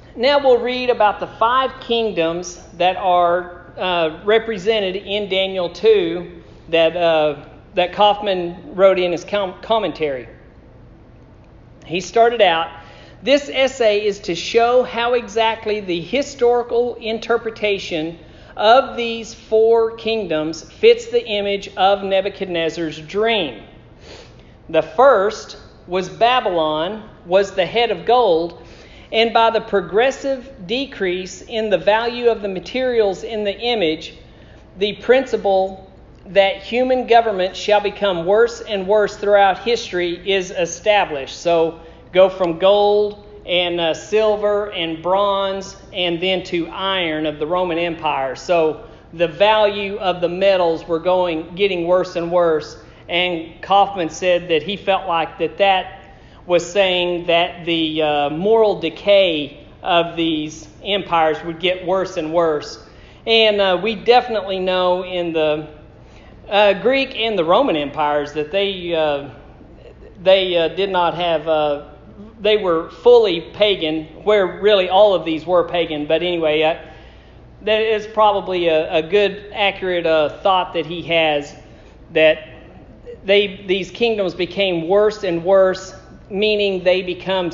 Now we'll read about the 5 kingdoms that are represented in Daniel 2 that Kaufman wrote in his commentary. He started out, "This essay is to show how exactly the historical interpretation of these 4 kingdoms fits the image of Nebuchadnezzar's dream. The first was Babylon, was the head of gold, and by the progressive decrease in the value of the materials in the image, the principle that human government shall become worse and worse throughout history is established." So go from gold and silver and bronze and then to iron of the Roman Empire. So the value of the metals were getting worse and worse. And Kaufman said that he felt like that was saying that the moral decay of these empires would get worse and worse. And we definitely know in the Greek and the Roman empires that they did not have, they were fully pagan, where really all of these were pagan. But anyway, that is probably a good, accurate thought that he has, that these kingdoms became worse and worse, meaning they become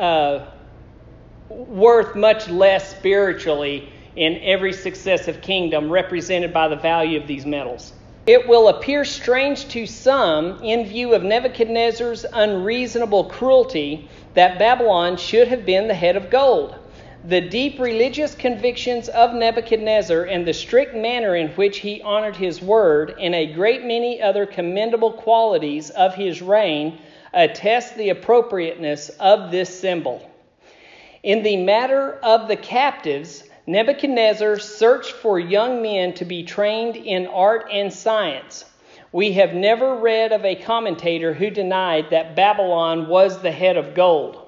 worth much less spiritually in every successive kingdom, represented by the value of these metals. It will appear strange to some, in view of Nebuchadnezzar's unreasonable cruelty, that Babylon should have been the head of gold. The deep religious convictions of Nebuchadnezzar and the strict manner in which he honored his word, and a great many other commendable qualities of his reign, attest the appropriateness of this symbol. In the matter of the captives, Nebuchadnezzar searched for young men to be trained in art and science. We have never read of a commentator who denied that Babylon was the head of gold.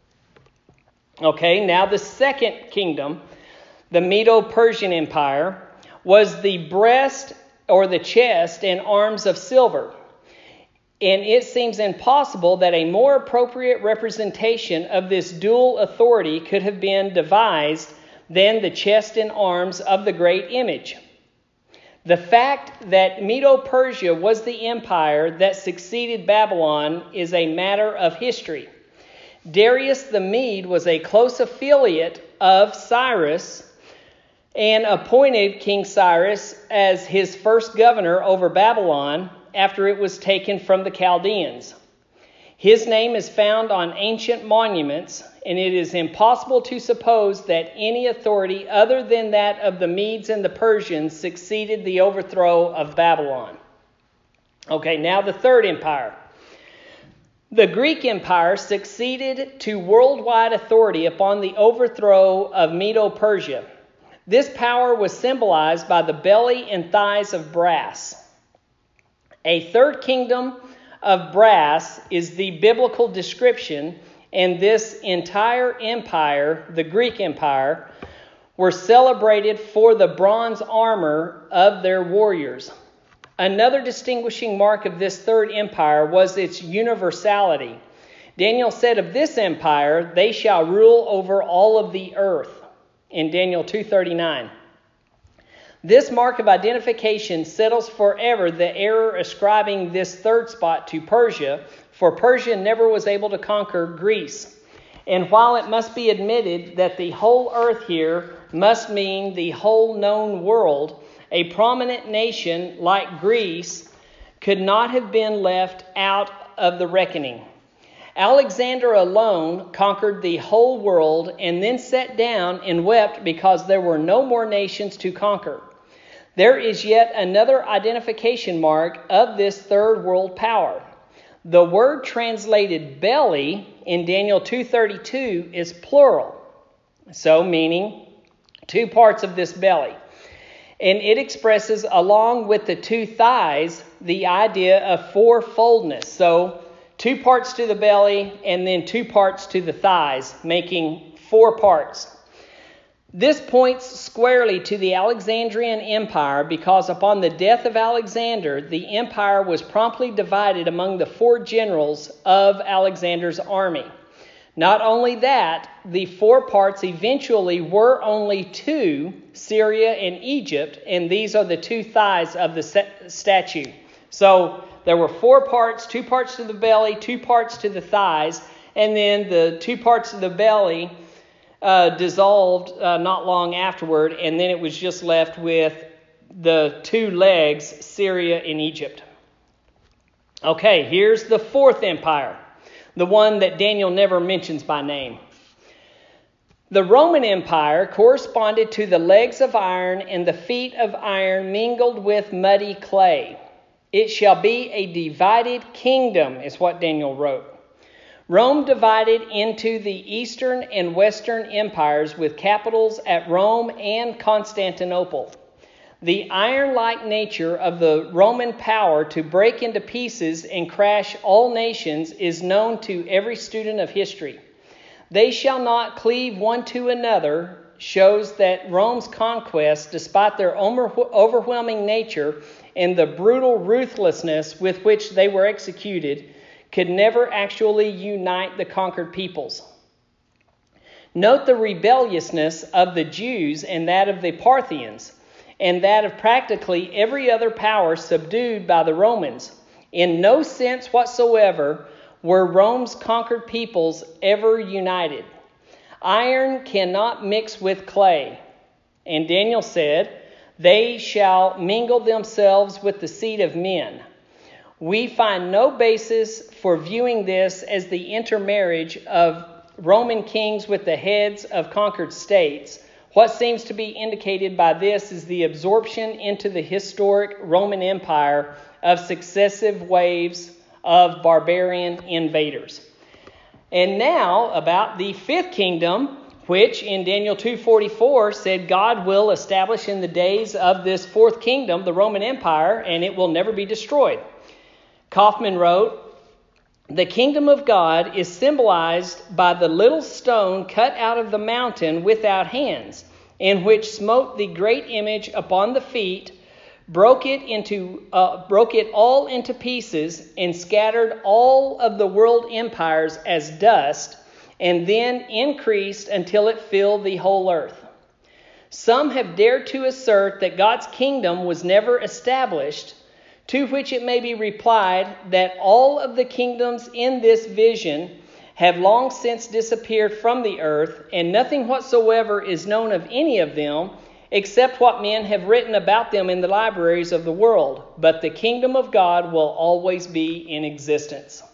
Okay, now the second kingdom, the Medo-Persian Empire, was the breast or the chest and arms of silver. And it seems impossible that a more appropriate representation of this dual authority could have been devised than the chest and arms of the great image. The fact that Medo-Persia was the empire that succeeded Babylon is a matter of history. Darius the Mede was a close affiliate of Cyrus and appointed King Cyrus as his first governor over Babylon after it was taken from the Chaldeans. His name is found on ancient monuments, and it is impossible to suppose that any authority other than that of the Medes and the Persians succeeded the overthrow of Babylon. Okay, now the third empire. The Greek Empire succeeded to worldwide authority upon the overthrow of Medo-Persia. This power was symbolized by the belly and thighs of brass. A third kingdom of brass is the biblical description, and this entire empire, the Greek Empire, were celebrated for the bronze armor of their warriors. Another distinguishing mark of this third empire was its universality. Daniel said of this empire, "They shall rule over all of the earth," in Daniel 2:39. This mark of identification settles forever the error ascribing this third spot to Persia, for Persia never was able to conquer Greece. And while it must be admitted that the whole earth here must mean the whole known world, a prominent nation like Greece could not have been left out of the reckoning. Alexander alone conquered the whole world and then sat down and wept because there were no more nations to conquer. There is yet another identification mark of this third world power. The word translated belly in Daniel 2:32 is plural, so meaning 2 parts of this belly. And it expresses, along with the 2 thighs, the idea of fourfoldness. So 2 parts to the belly and then 2 parts to the thighs, making 4 parts. This points squarely to the Alexandrian Empire because upon the death of Alexander, the empire was promptly divided among the 4 generals of Alexander's army. Not only that, the 4 parts eventually were only 2, Syria and Egypt, and these are the 2 thighs of the statue. So there were 4 parts, 2 parts to the belly, 2 parts to the thighs, and then the 2 parts of the belly dissolved not long afterward, and then it was just left with the 2 legs, Syria and Egypt. Okay, here's the 4th empire, the one that Daniel never mentions by name. The Roman Empire corresponded to the legs of iron and the feet of iron mingled with muddy clay. It shall be a divided kingdom, is what Daniel wrote. Rome divided into the Eastern and Western empires with capitals at Rome and Constantinople. The iron-like nature of the Roman power to break into pieces and crash all nations is known to every student of history. They shall not cleave one to another shows that Rome's conquests, despite their overwhelming nature and the brutal ruthlessness with which they were executed, could never actually unite the conquered peoples. Note the rebelliousness of the Jews and that of the Parthians, and that of practically every other power subdued by the Romans. In no sense whatsoever were Rome's conquered peoples ever united. Iron cannot mix with clay. And Daniel said, "They shall mingle themselves with the seed of men." We find no basis for viewing this as the intermarriage of Roman kings with the heads of conquered states. What seems to be indicated by this is the absorption into the historic Roman Empire of successive waves of barbarian invaders. And now about the 5th kingdom, which in Daniel 2:44 said God will establish in the days of this 4th kingdom, the Roman Empire, and it will never be destroyed. Kaufman wrote, "The kingdom of God is symbolized by the little stone cut out of the mountain without hands, in which smote the great image upon the feet, broke it all into pieces, and scattered all of the world empires as dust, and then increased until it filled the whole earth." Some have dared to assert that God's kingdom was never established, to which it may be replied that all of the kingdoms in this vision have long since disappeared from the earth, and nothing whatsoever is known of any of them except what men have written about them in the libraries of the world. But the kingdom of God will always be in existence.